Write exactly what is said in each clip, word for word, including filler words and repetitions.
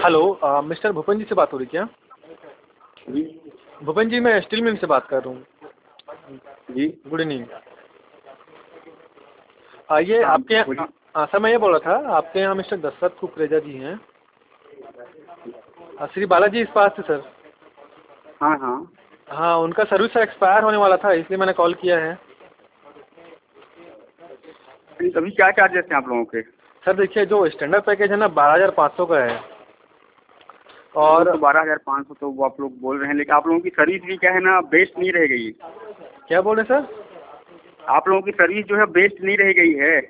Hello, uh, mister Bhupen ji से बात हो रही क्या? जी भूपेन जी, मैं स्टील मिल से बात कर रहा हूँ। जी गुड इवनिंग। आ, ये हाँ आपके बोलिए। यहाँ सर, मैं ये बोल रहा था, आपके यहाँ मिस्टर दशरथ कुकरेजा जी हैं, आ, श्री बालाजी इस्पात से सर। हाँ हाँ हाँ, उनका सर्विस एक्सपायर होने वाला था, इसलिए मैंने कॉल किया है। अभी क्या चार्जेस हैं आप लोगों के? सर देखिए, जो स्टैंडर्ड पैकेज है ना, बारह हज़ार पाँच सौ का है। वो और तो बारह हजार पाँच सौ तो वो आप लोग बोल रहे हैं, लेकिन आप लोगों की सर्विस भी क्या है ना, बेस्ट नहीं रह गई। क्या बोल रहे हैं आप लोगों की सर्विस जो है बेस्ट नहीं रह गई है।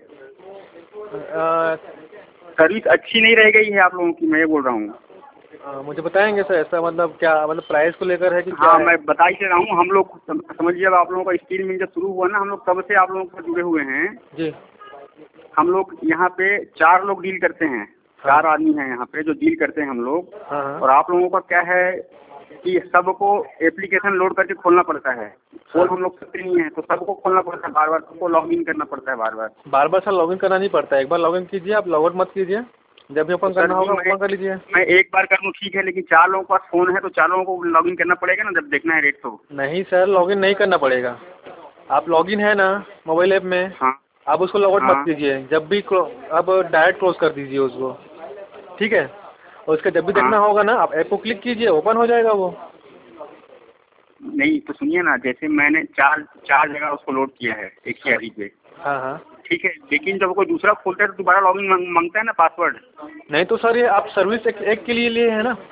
सर? सर्विस अच्छी नहीं रह गई है आप लोगों की, मैं ये बोल रहा हूँ। आ, मुझे बताएंगे सर, ऐसा मतलब क्या, मतलब प्राइस को लेकर है कि क्या हाँ है? मैं बता ही रहा हूँ, हम लोग सम- समझिए, अब आप लोगों का स्टील मिल जब शुरू हुआ ना, हम लोग तब से आप लोगों के साथ जुड़े हुए हैं। जी। हम लोग यहाँ पे चार लोग डील करते हैं, हाँ चार आदमी हैं यहाँ पे जो डील करते हैं हम लोग। हाँ हाँ और आप लोगों का क्या है कि सबको एप्लीकेशन लोड करके खोलना पड़ता है। हाँ। खोल हम लोग सकते नहीं है, तो सबको खोलना पड़ता है बार बार, सबको लॉग इन करना पड़ता है बार बार। बार बार सर लॉगिन करना नहीं पड़ता है, एक बार लॉगिन कीजिए, आप लॉग आउट मत कीजिए। जब भी तो ओपन सर करना जी होगा मैं ओपन कर लीजिए। मैं एक बार कर लूँ ठीक है, लेकिन चार लोगों के पास फोन है तो चार लोगों को लॉग इन करना पड़ेगा ना जब देखना है रेट तो। नहीं सर, लॉगिन नहीं करना पड़ेगा। आप लॉगिन है ना मोबाइल ऐप में, हाँ आप उसको लॉग आउट मत हाँ कीजिए। जब भी क्लो- अब डायरेक्ट क्लोज कर दीजिए उसको, ठीक है? और उसका जब भी हाँ। देखना होगा ना, आप ऐप को क्लिक कीजिए, ओपन हो जाएगा वो। नहीं तो सुनिए ना, जैसे मैंने चार चार जगह उसको लोड किया है एक ही आईडी पे, हाँ हाँ। ठीक है, लेकिन जब कोई दूसरा खोलता है तो दोबारा लॉगिन मांगता है ना पासवर्ड। नहीं तो सर, ये आप सर्विस एक, एक के लिए लिए है ना,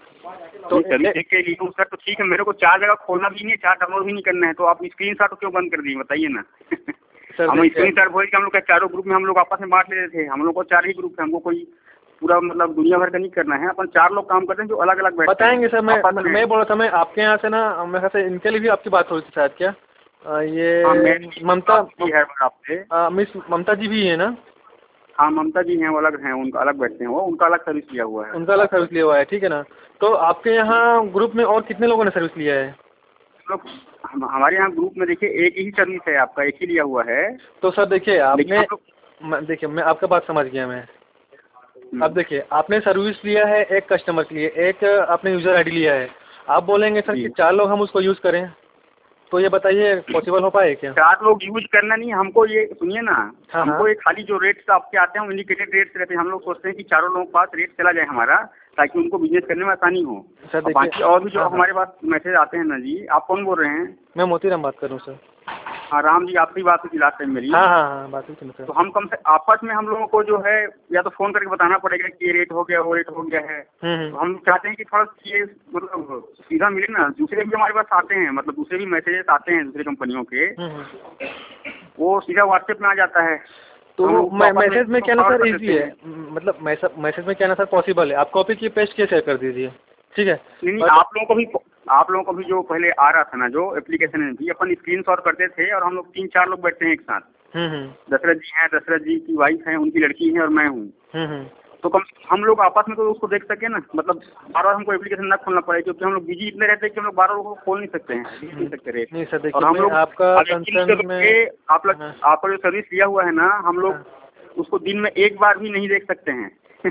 तो ये ए, सर्विस ए, चेक के लिए हूँ सर, तो ठीक है, मेरे को चार जगह खोलना भी नहीं है, चार डाउनलोड भी नहीं करना है, तो आप स्क्रीन शॉट क्यों बंद कर दिए बताइए ना। सर हम देखिए, स्क्रीन शॉट बोल के हम लोग क्या चारों ग्रुप में हम लोग आपस में बांट लेते थे, हम लोग को चार ही ग्रुप है, हमको कोई पूरा मतलब दुनिया भर का नहीं करना है, अपन चार लोग काम करते हैं जो अलग अलग बैठते हैं बताएंगे सर। मैं आपस मैं में। मैं बोल रहा था, मैं आपके यहाँ से ना, मेरे ख्याल से इनके लिए भी आपकी बात हो रही थी शायद, क्या आ, हाँ ये मैंने ममता, बात की है आपसे। आ, मिस ममता जी भी है ना? हाँ ममता जी हैं, वो अलग हैं, उनका अलग बैठते हैं, वो उनका अलग सर्विस लिया हुआ है। उनका अलग सर्विस लिया हुआ है, ठीक है ना? तो आपके यहाँ ग्रुप में और कितने लोगों ने सर्विस लिया है? लोग हम, हमारे यहाँ ग्रुप में देखिए एक ही सर्विस है, आपका एक ही लिया हुआ है। तो सर देखिए, लेकिन आपने, हम लोग मैं- देखिए मैं आपका बात समझ गया मैं। हम्म, अब देखिए, आपने सर्विस लिया है एक कस्टमर के लिए, एक आपने यूज़र आईडी लिया है। आप बोलेंगे सर कि जी चार लोग हम उसको यूज़ करें, तो ये बताइए पॉसिबल हो पाए क्या? चार लोग यूज करना नहीं, हमको ये सुनिए ना, हाँ हाँ। हमको ये खाली जो रेट्स आपके आते हैं वो इंडिकेटेड रेट्स रहते हैं, हम लोग सोचते हैं कि चारों लोगों के पास रेट चला जाए हमारा, ताकि उनको बिजनेस करने में आसानी हो। सर और देखिए, बाकी और भी जो हाँ हाँ, हमारे पास मैसेज आते हैं ना जी, आप कौन बोल रहे हैं? मैं मोतीराम बात कर रहा हूँ सर। हाँ राम जी, आपकी बात हुई लास्ट टाइम मेरी। हाँ हाँ हाँ, बात हुई थी तो सर। हम कम से आपस में हम लोगों को जो है या तो फोन करके बताना पड़ेगा कि ये रेट हो गया वो रेट हो गया है। हम्म हम्म। तो हम चाहते हैं कि थोड़ा ये मतलब सीधा मिले ना, दूसरे भी हमारे पास आते हैं, मतलब दूसरे भी मैसेजेस आते हैं दूसरी कंपनियों के, हम्म, हम्म। वो सीधा व्हाट्सएप में आ जाता है। तो हम तो लोग उसको मैं आपस में मैसेज में क्या ना फॉरवर्ड सर कर इजी देते है, हैं। म- मतलब मैसेज मैसेज में क्या ना सर पॉसिबल है, आप कॉपी की पेस्ट के शेयर कर दीजिए, ठीक है? नहीं नहीं, बट आप लोगों को भी आप लोगों को भी जो पहले आ रहा था ना जो एप्लीकेशन में भी अपन स्क्रीन शॉट करते थे, और हम लोग तीन चार लोग बैठते हैं एक साथ। हम्म हम्म दशरथ जी हैं, दशरथ जी की वाइफ है, उनकी लड़की है और मैं हूँ। हम्म हम्म। तो कम हम लोग आपस में तो उसको देख सके ना, मतलब बार बार हमको एप्लीकेशन ना खोलना पड़े, क्योंकि हम लोग बिजी इतने रहते हैं कि हम लोग बार बार उसको खोल नहीं सकते हैं, देख नहीं हम्म। सकते रेट। नहीं सर और देखिए, हम मैं लोग आपका अब यकीन कंसर्न में, करोगे, आप लोग हाँ आपका जो सर्विस लिया हुआ है ना, हम हाँ। लोग उसको दिन में एक बार भी नहीं देख सकते हैं।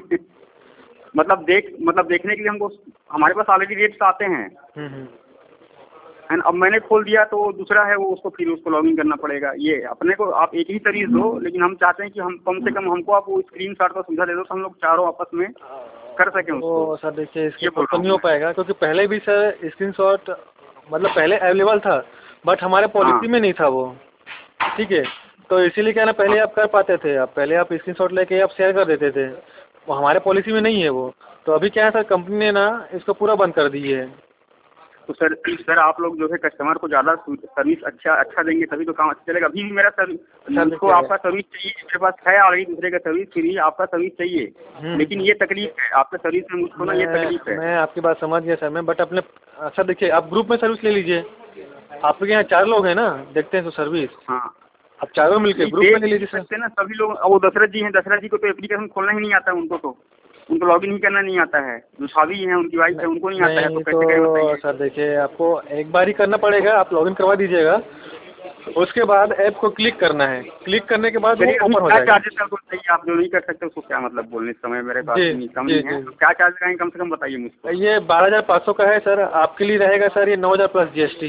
मतलब देख मतलब देखने के लिए हमको हमारे पास ऑलरेडी रेट्स आते हैं, हम्म हम्म। एंड अब मैंने खोल दिया तो दूसरा है वो, उसको फिर उसको लॉगिन करना पड़ेगा। ये अपने को आप एक ही सर्विस दो, लेकिन हम चाहते हैं कि हम कम से कम हमको आप वो स्क्रीन शॉट का सुविधा दे दो, तो हम लोग चारों आपस में कर सकें उसको। तो सर देखिए, इसके ये तो, बोल तो रहा नहीं हूँ हो मैं। पाएगा, क्योंकि पहले भी सर स्क्रीनशॉट मतलब पहले अवेलेबल था, बट हमारे हाँ पॉलिसी में नहीं था वो, ठीक है? तो इसीलिए क्या ना, हाँ। पहले आप कर पाते थे, आप पहले आप स्क्रीनशॉट लेके आप शेयर कर देते थे, वो हमारे पॉलिसी में नहीं है वो। तो अभी क्या है सर, कंपनी ने ना इसको पूरा बंद कर दी है। तो सर सर आप लोग जो है कस्टमर को ज़्यादा सर्विस अच्छा अच्छा देंगे तभी तो काम अच्छा चलेगा। अभी भी मेरा सर्विस, सर मुझको देखिए, आपका सर्विस चाहिए, मेरे पास है ऑलरेडी दूसरे का सर्विस, फिर भी आपका सर्विस चाहिए। हम्म लेकिन ये तकलीफ है आपका सर्विस में, मुझको ना ये तकलीफ मैं है। मैं आपकी बात समझ गया सर, मैं बट अपने, अच्छा देखिए, आप ग्रुप में सर्विस ले लीजिए। आपके यहाँ चार लोग हैं ना, देखते हैं तो सर्विस, हाँ आप चारों मिलके नहीं, ग्रुप में देख ले नहीं लीजिए सर। सकते ना सभी लोग। अब वो दशरथ जी हैं, दशरथ जी को तो एप्लीकेशन खोलना ही नहीं आता है, उनको तो उनको लॉगिन ही करना नहीं आता है। जो भाभी हैं उनकी वाइफ है, उनको नहीं आता है, तो नहीं कैसे करें तो बताइए। सर देखिए, आपको एक बार ही करना पड़ेगा, आप लॉगिन करवा दीजिएगा। उसके बाद ऐप को क्लिक करना है, क्लिक करने के बाद वो चलिए, अभी ओपन हो क्या जाएगा। चार्जेस है तो बताइए, आप जो नहीं कर सकते उसको क्या मतलब बोलने इस समय मेरे पास जी, इतनी कम जी, नहीं है, जी। क्या चार्ज लगाएंगे कम से कम बताइए मुझको। ये बारह हज़ार पाँच सौ का है सर, आपके लिए रहेगा सर ये नौ हज़ार प्लस जीएसटी।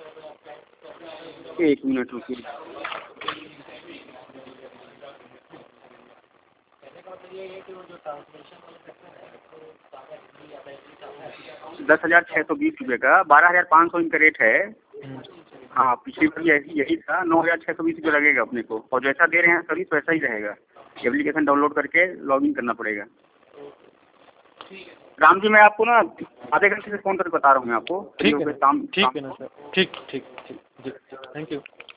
एक मिनट रुकिए। दस हजार छः सौ बीस रुपये का, बारह हजार पाँच सौ इनका रेट है। हाँ, पिछली बार यही यही था, नौ हजार छः सौ बीस रुपये लगेगा अपने को, और जैसा दे रहे हैं सर्विस वैसा ही रहेगा। एप्लीकेशन डाउनलोड करके लॉगिन करना पड़ेगा। राम जी, मैं आपको ना आधे घंटे से फ़ोन करके बता रहा हूँ मैं आपको। ठीक है ना, काम ठीक है ना सर, ठीक ठीक ठीक जी, थैंक यू।